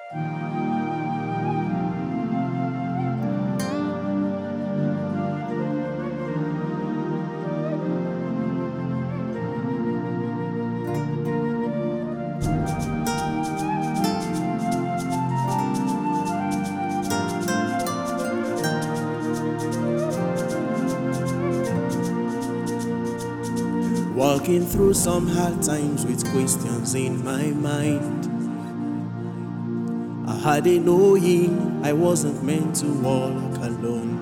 Walking through some hard times with questions in my mind. I had a knowing I wasn't meant to walk alone,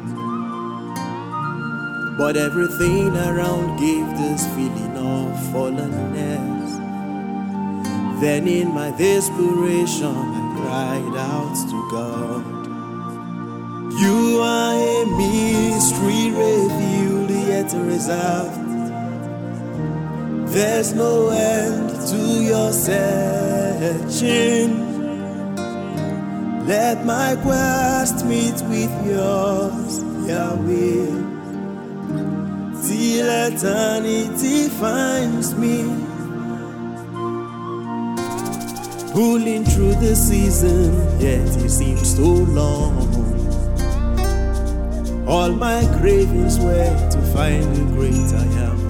but everything around gave this feeling of fallenness. Then in my desperation I cried out to God. You are a mystery revealed yet reserved. There's no end to your searching. Let my quest meet with yours, Yahweh, till eternity finds me. Pulling through the season, yet it seems so long. All my cravings were to find the great I am.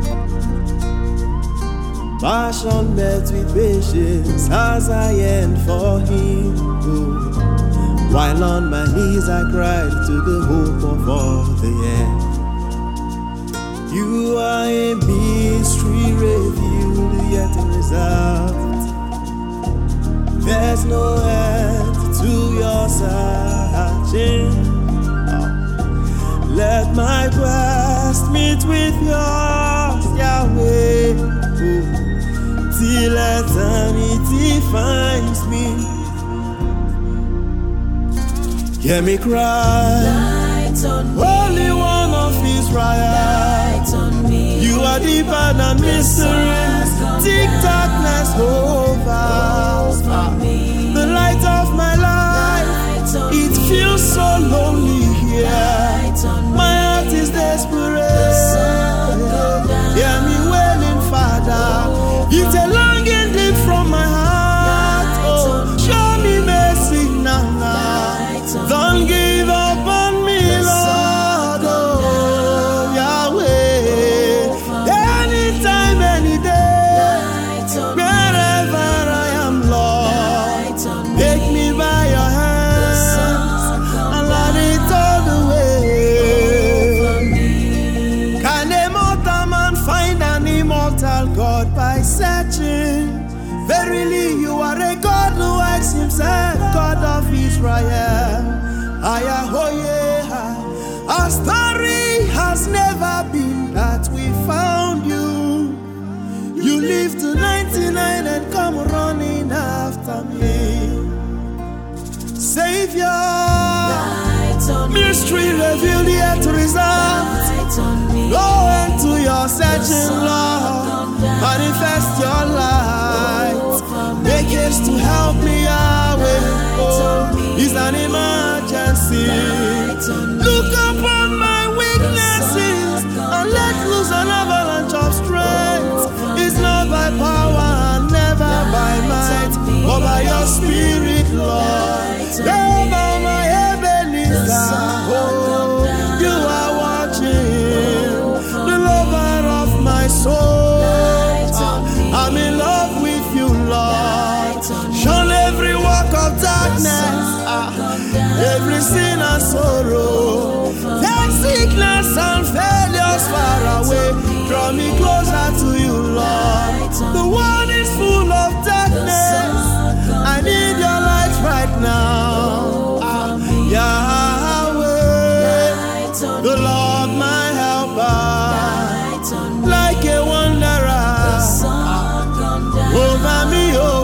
Passion met with patience as I yearned for him. While on my knees I cried to the hope of all the end. You are a mystery revealed yet reserved. There's no end to your searching. Let my quest meet with yours, Yahweh, till eternity finds me. Hear me cry, Holy One of Israel. You are deeper than mysteries, thick darkness over. The light of my life, it feels so lonely here. My heart is desperate. Hear me wailing, Father. It's a longing deep from my heart. Oh, show me mercy now. Don't give up on me, Lord. Oh, Yahweh. Anytime, any day, wherever I am, Lord, take me by your hands and let it all the way. Can a mortal man find an immortal God by searching? Verily you are a God who hides himself, God of Israel. Our story has never been that we found you. You live to 99 and come running after me. Savior, mystery revealed yet reserved. Go into your searching, Lord. Manifest your light. Make haste to help me, Yahweh. Oh, it's an emergency. Look upon my weaknesses and let loose an avalanche of strength. It's not by power and never by might, but by your spirit, Lord. Over my Ebenezer, oh, you are watching, the lover of my soul. I'm in love with you, Lord. Shun every work of darkness, every sin and sorrow. Take sickness and failures far away. Draw me closer to you, Lord. The world is full of darkness. I need your light right now. Yahweh, the Lord my helper. Like a wanderer over me, oh.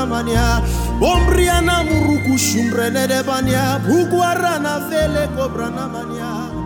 mania. Ombriana muruku shumbrene de bania. Buguarana fele kobrana mania.